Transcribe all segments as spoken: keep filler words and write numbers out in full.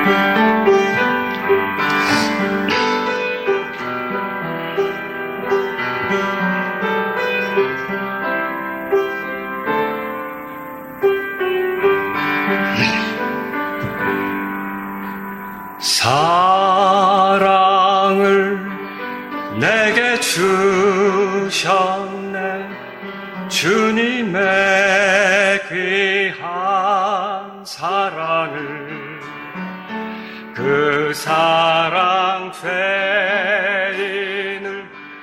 사랑을 내게 주셨네. 주님의 귀한 사랑을, 그 사랑 죄인을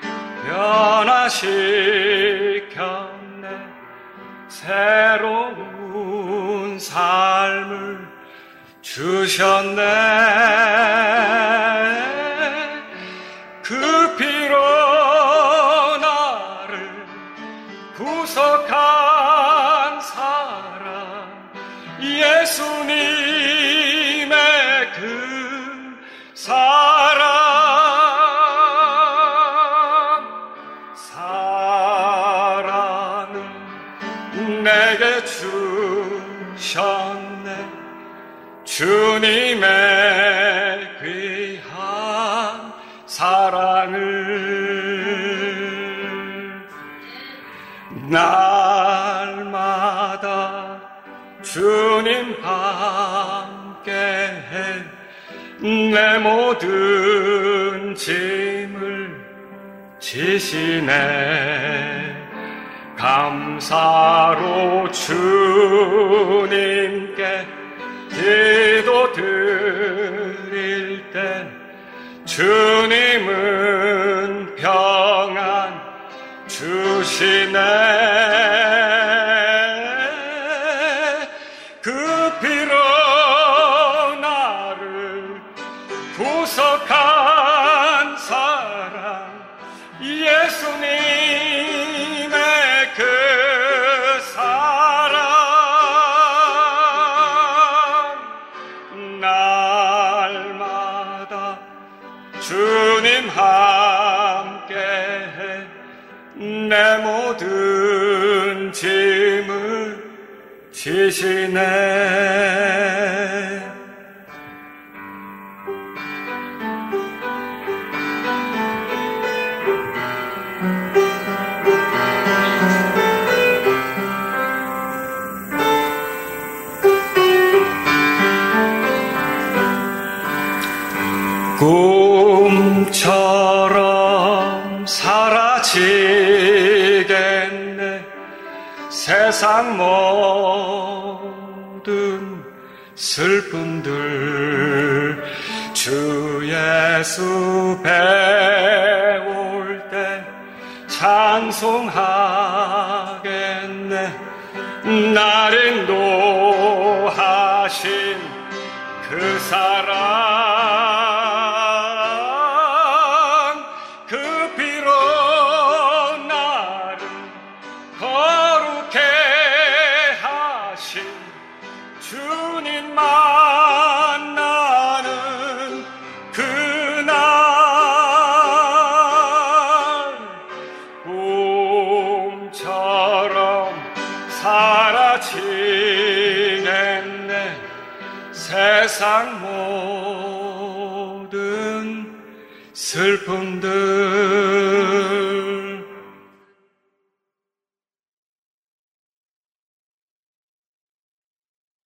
변화시켰네. 새로운 삶을 주셨네. 그 피로 나를 구속한 사랑, 예수님의 그 사랑, 사랑을 내게 주셨네. 주님의 귀한 사랑을 날마다 주님 함께해 내 모든 짐을 지시네. 감사로 주님께 기도 드릴 때 주님은 평안 주시네. 그 피로 나를 구속한 사랑, 예수님의 그 사랑, 날마다 주님 함께해 내 모든 짐을 지시네. 꿈처럼 사라지겠네. 세상 모든 슬픔들 주 예수 배울 때 찬송하겠네. 날 인도하신 그 사랑, 그 피로 나를 거룩해 하신 주님 만나는 그날, 꿈처럼 사라지겠네. 세상 모든 슬픔들